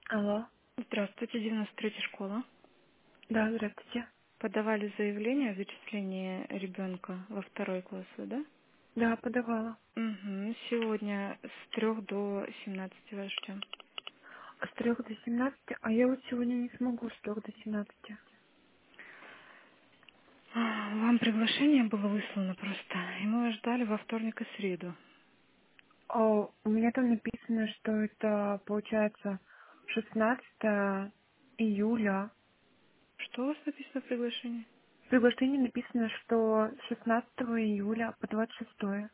Алло. Здравствуйте, 93-я школа. Да, здравствуйте. Подавали заявление о зачислении ребенка во второй класс, да? Да, подавала. Угу. Сегодня с 3 до 17 вас ждем. С 3 до 17, а я вот сегодня не смогу с 3 до 17. Вам приглашение было выслано просто, и мы вас ждали во вторник и среду. У меня там написано, что это получается 16 июля. Что у вас написано в приглашении? В приглашении написано, что с 16 июля по 26.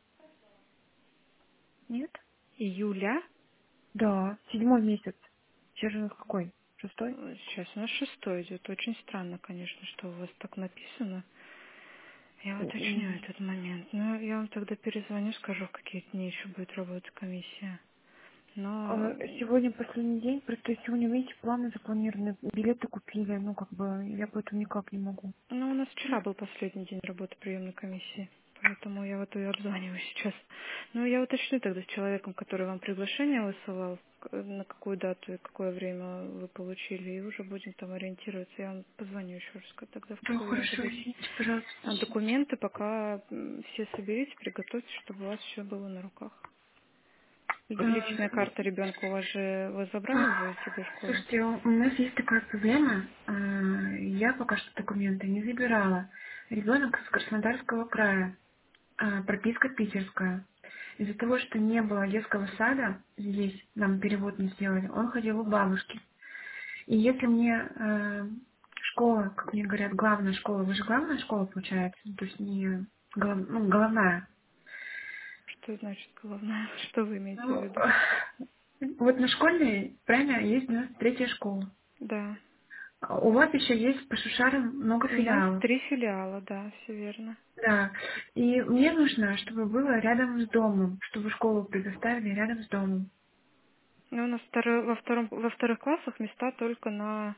Нет? Июля? Да, 7 месяц. Сейчас же у нас какой? 6? Сейчас у нас 6 идет. Очень странно, конечно, что у вас так написано. Я уточню М, этот момент. Но я вам тогда перезвоню, скажу, в какие дни еще будет работать комиссия. Но Сегодня последний день, просто сегодня, видите, планы запланированы, билеты купили, ну, как бы, я поэтому никак не могу. Ну, у нас вчера был последний день работы приемной комиссии, поэтому я вот и обзваниваю сейчас. Ну, я уточню тогда с человеком, который вам приглашение высылал, на какую дату и какое время вы получили, и уже будем там ориентироваться. Я вам позвоню еще раз, тогда в Да, какое время это хорошо, будет. извините, пожалуйста, А спасибо. документы пока все соберите, приготовьте, чтобы у вас все было на руках. Э, Личная карта ребенка у вас же, вы забрали уже из этой школы? Слушайте, у нас есть такая проблема. Я пока что документы не забирала. Ребенок из Краснодарского края, прописка питерская. Из-за того, что не было детского сада здесь, нам перевод не сделали, он ходил у бабушки. И если мне школа, как мне говорят, главная школа, вы же главная школа получается, то есть не головная. Что значит головная? Что вы имеете в Ну, виду? вот на школьной, правильно, есть 93-я школа. Да. У вас еще есть по Шушарам много У нас филиалов. 3 филиала, да, все верно. Да. И мне нужно, чтобы было рядом с домом, чтобы школу предоставили рядом с домом. Ну, у нас во вторых классах места только на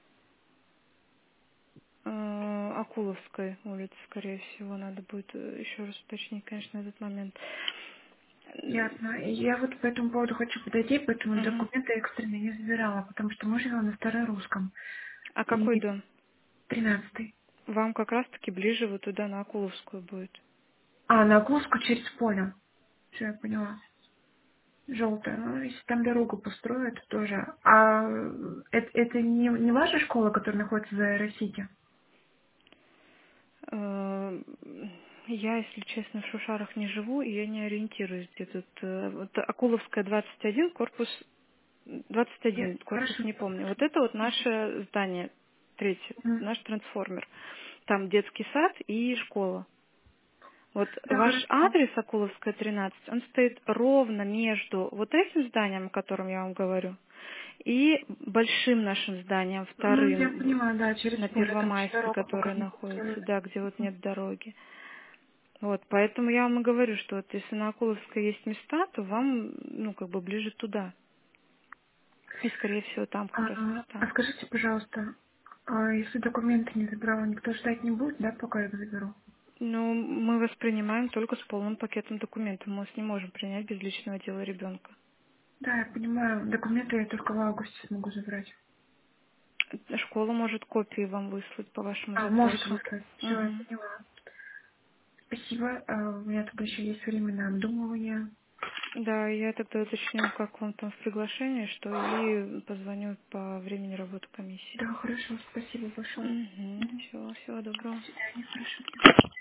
Акуловской улице, скорее всего, надо будет еще раз уточнить, конечно, этот момент. Ясно. И я вот по этому поводу хочу подойти, поэтому Мгм. документы экстренные не забирала, потому что мы живем на старорусском. А какой И дом? 13-й. Вам как раз-таки ближе вот туда, на Акуловскую будет. На Оглуску через поле. Все, я поняла. Желтая. Ну, если там дорогу построят, тоже. Это не ваша школа, которая находится за Аэросити? Э, Я, если честно, в Шушарах не живу, и я не ориентируюсь, где тут. Вот Акуловская, 21, корпус Нет, 21, корпус хорошо. не помню. Вот это вот наше здание, третье, Мгм. наш трансформер. Там детский сад и школа. Вот Да, ваш хорошо. адрес Акуловская, 13, он стоит ровно между вот этим зданием, о котором я вам говорю, и большим нашим зданием, Ну, я вторым, понимаю, да, через на поле, там через Первомайской, дорогу пока которая не находится, построили. да, где вот нет дороги. Вот, поэтому я вам и говорю, что вот если на Акуловской есть места, то вам, ну, как бы ближе туда. И, скорее всего, там как раз места. Скажите, пожалуйста, если документы не забрала, никто ждать не будет, да, пока я их заберу? Ну, мы воспринимаем только с полным пакетом документов. Мы вас не можем принять без личного дела ребенка. Да, я понимаю, документы я только в августе смогу забрать. Школа может копии вам выслать по вашему Можете запросу. выслать. Все, я Мгм. поняла. Спасибо. У меня тут еще есть время на обдумывание. Да, я тогда уточню, как вам там в приглашении, что и позвоню по времени работы комиссии. Да, хорошо, спасибо большое. Угу. Мгм. Всего доброго. До свидания, хорошо.